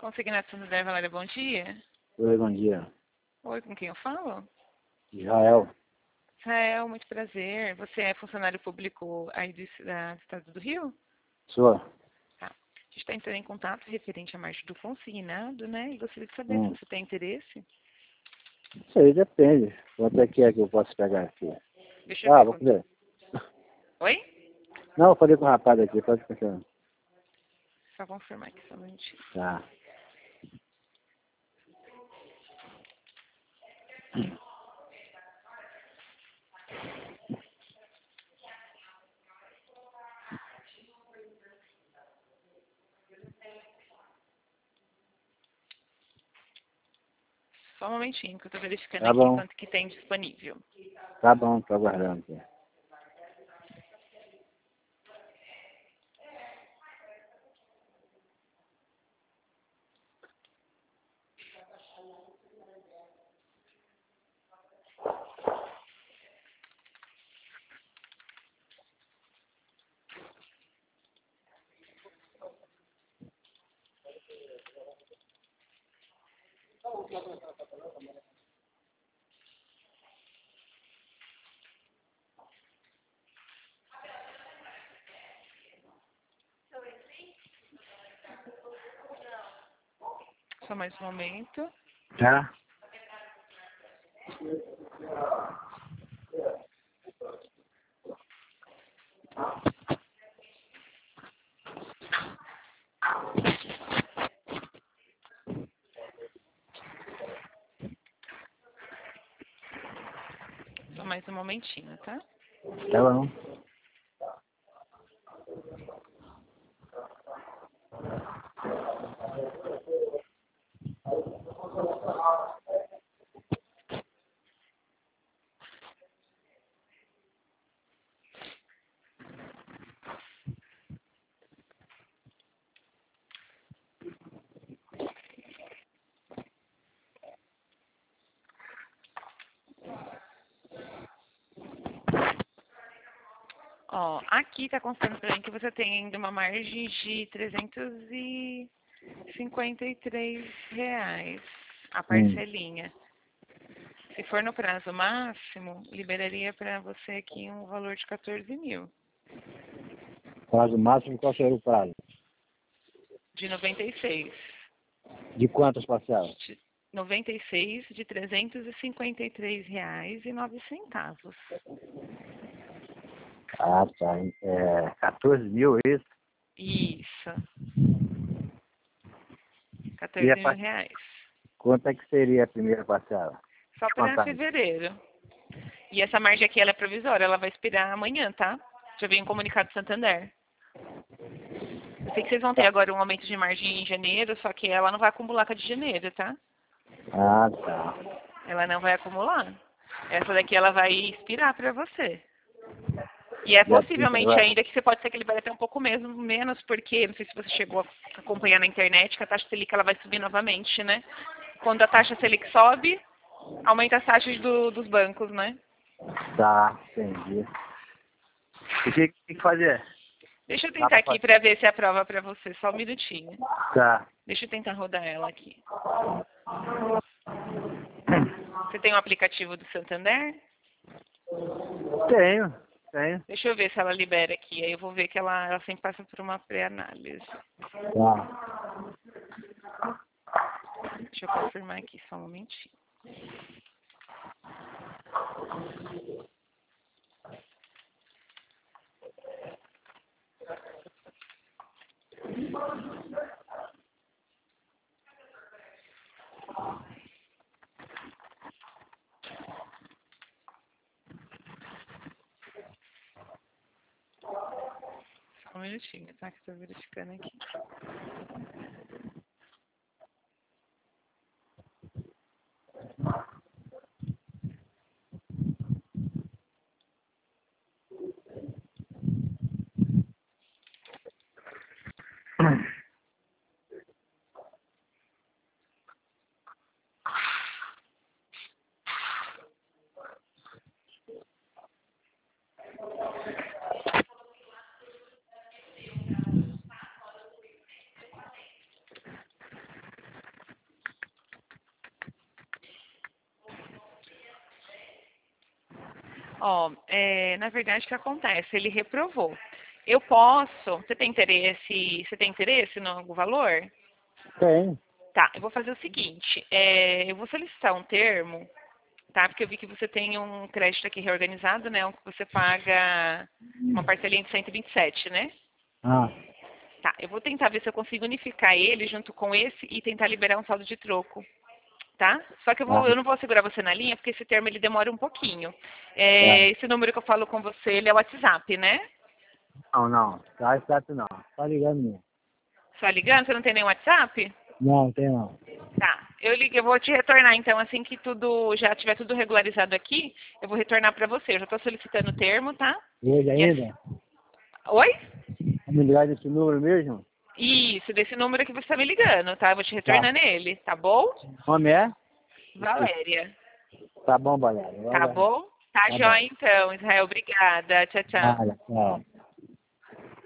Consignado Santander, Valéria, bom dia. Oi, bom dia. Oi, com quem eu falo? Israel. Israel, muito prazer. Você é funcionário público aí do Estado do Rio? Sou. Tá. A gente está entrando em contato referente à margem do consignado, né? E gostaria de saber se você tem interesse. Isso aí depende. Quanto é que eu posso pegar aqui? Deixa eu ver. Vamos ver. Oi? Não, eu falei com o rapaz aqui, pode continuar. Só confirmar aqui só um minutinho. Tá. Só um momentinho, que eu estou verificando Tá aqui bom. quanto que tem disponível. Tá bom, tô aguardando aqui. Só mais um momento. Tá? Só mais um momentinho, tá? Tá bom. Ó, aqui tá constando pra mim que você tem ainda uma margem de R$ 353 a parcelinha. Se for no prazo máximo, liberaria para você aqui um valor de 14 mil. Prazo máximo, qual seria o prazo? De 96. De quantas parcelas? 96 de R$ 353,09. Ah, tá. 14 mil, isso? Isso. E 14 a mil reais. quanto é que seria a primeira parcela? Só para fevereiro. E essa margem aqui ela é provisória, ela vai expirar amanhã, tá? Já veio um comunicado do Santander. Eu sei que vocês vão ter agora um aumento de margem em janeiro, só que ela não vai acumular com a de janeiro, tá? Ah, tá. Ela não vai acumular. Essa daqui ela vai expirar para você. E é possivelmente ainda que você pode ser que ele vai até um pouco mesmo, menos, porque não sei se você chegou a acompanhar na internet que a taxa Selic ela vai subir novamente, né? Quando a taxa Selic sobe, aumenta as taxas dos bancos, né? Tá, entendi. O que tem que fazer? Deixa eu tentar aqui para ver se aprova para você, só um minutinho. Tá. Deixa eu tentar rodar ela aqui. Você tem um aplicativo do Santander? Tenho. Deixa eu ver se ela libera aqui. Aí eu vou ver que ela sempre passa por uma pré-análise. Tá. Deixa eu confirmar aqui, só um momentinho. Só um minutinho, tá? Que eu tô verificando aqui. Ó, na verdade, o que acontece? Ele reprovou. Eu posso... Você tem interesse no valor? Tem. Tá, eu vou fazer o seguinte. Eu vou solicitar um termo, tá? Porque eu vi que você tem um crédito aqui reorganizado, né? Um que você paga uma parcelinha de 127, né? Ah, Tá, eu vou tentar ver se eu consigo unificar ele junto com esse e tentar liberar um saldo de troco, tá? Só que tá. eu não vou segurar você na linha, porque esse termo ele demora um pouquinho. É. Esse número que eu falo com você, ele é o WhatsApp, né? Não. Tá certo não. Tá ligando mesmo. Só ligando, você não tem nenhum WhatsApp? Não, tem não. Tá, eu vou te retornar então, assim que tudo já tiver tudo regularizado aqui, eu vou retornar para você. Eu já estou solicitando o termo, tá? Hoje E ainda? Oi? Me ligar desse número mesmo? Isso, desse número que você está me ligando, tá? Eu vou te Tá. retornar nele, tá bom? O nome é? Valéria. Tá bom, Valéria. Tá bom? Tá Tá bom. jóia então, Israel. Obrigada. Tchau, tchau. Tchau.